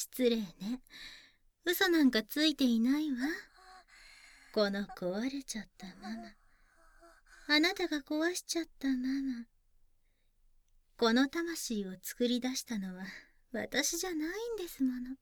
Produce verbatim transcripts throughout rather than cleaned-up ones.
失礼ね。嘘なんかついていないわ。この壊れちゃったママ。あなたが壊しちゃったママ。この魂を作り出したのは私じゃないんですもの。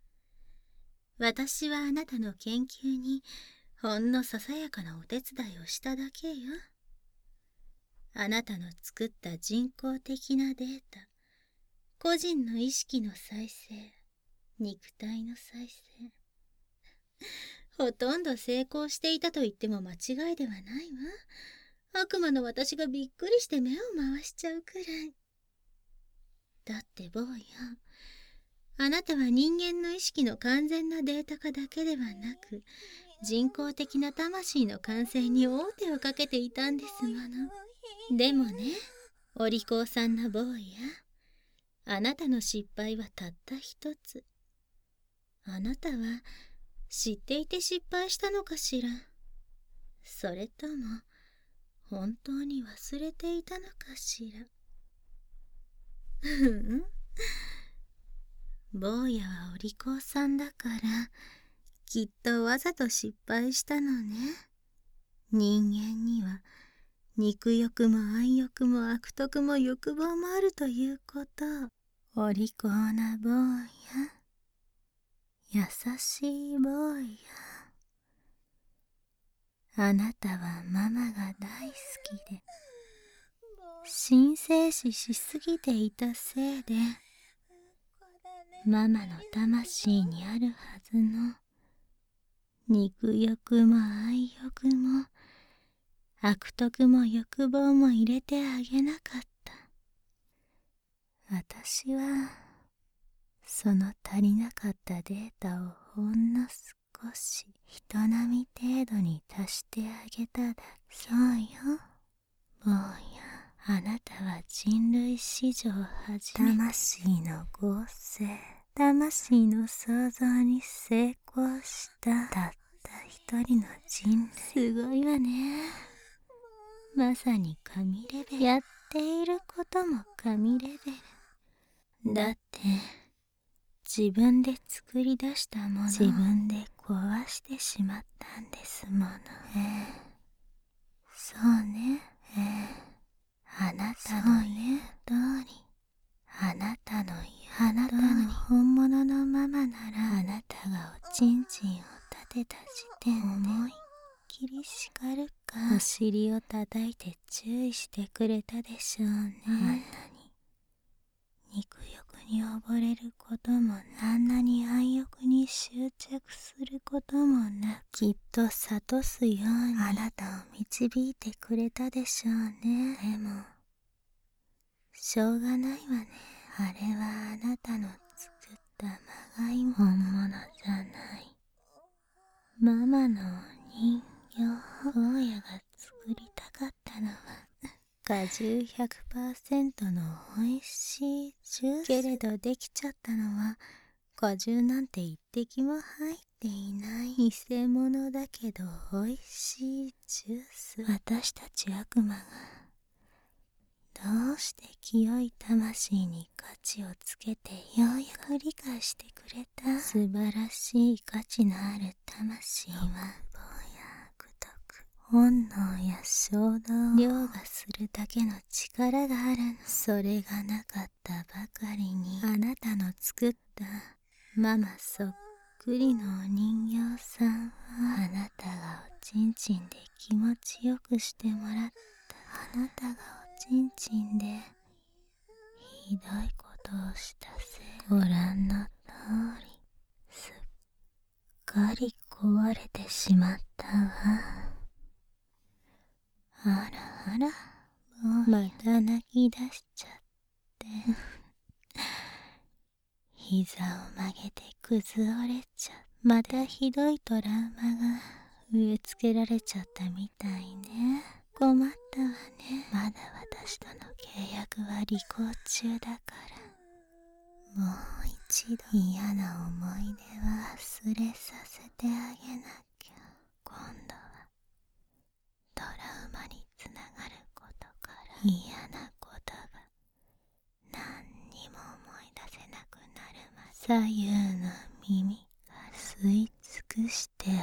私はあなたの研究にほんのささやかなお手伝いをしただけよ。あなたの作った人工的なデータ、個人の意識の再生、肉体の再生。ほとんど成功していたと言っても間違いではないわ。悪魔の私がびっくりして目を回しちゃうくらい。だって坊や、あなたは人間の意識の完全なデータ化だけではなく、人工的な魂の完成に王手をかけていたんですもの。でもね、お利口さんな坊や、あなたの失敗はたった一つ。あなたは知っていて失敗したのかしら。それとも本当に忘れていたのかしら。ふん、坊やはお利口さんだからきっとわざと失敗したのね。人間には肉欲も愛欲も悪徳も欲望もあるということ。お利口な坊や、優しい坊や。あなたはママが大好きで神聖視しすぎていたせいで、ママの魂にあるはずの肉欲も愛欲も悪徳も欲望も入れてあげなかった。私はその足りなかったデータをほんの少し人並み程度に足してあげただけ。そうよ、坊や。あなたは人類史上初めて魂の合成、魂の創造に成功したたった一人の人類。すごいわね。まさに神レベル。やっていることも神レベル。だって自分で作り出したもの、自分で壊してしまったんですもの。ええ、そうね。ええ、あなたの言う通り、あなたの言うあなたの本物のママなら、あなたがおちんちんを立てた時点で思いっきり叱るか、お尻を叩いて注意してくれたでしょうね。あんなに肉欲に溺れることも、あんなに愛欲に執着することもなく、きっと諭すようにあなたを導いてくれたでしょうね。でもしょうがないわね。あれはあなたの作ったまがいもの。本物じゃない。ママの人形。坊やが作りたかったのは果汁 ひゃくパーセント の美味しいジュース。けれどできちゃったのは果汁なんて一滴も入っていない偽物だけど美味しいジュース。私たち悪魔がどうして清い魂に価値をつけてようやく理解してくれた。素晴らしい価値のある魂は、欲望や悪徳、本能や衝動を凌駕するだけの力があるの。それがなかったばかりに、あなたの作ったママそっくりのお人形さんは、あなたがおちんちんで気持ちよくしてもらった、あなたがおちんちんでひどいことをしたせい。ご覧の通りすっかり壊れてしまったわ。あらあら、また泣き出しちゃって膝を曲げて崩れちゃって、またひどいトラウマが植え付けられちゃったみたいね。困ったわね。まだ私との契約は履行中だから、もう一度嫌な思い出は忘れさせてあげなきゃ。今度はトラウマにつながることから嫌なことが何にも思い出せなくなるまで左右の耳が吸い尽くして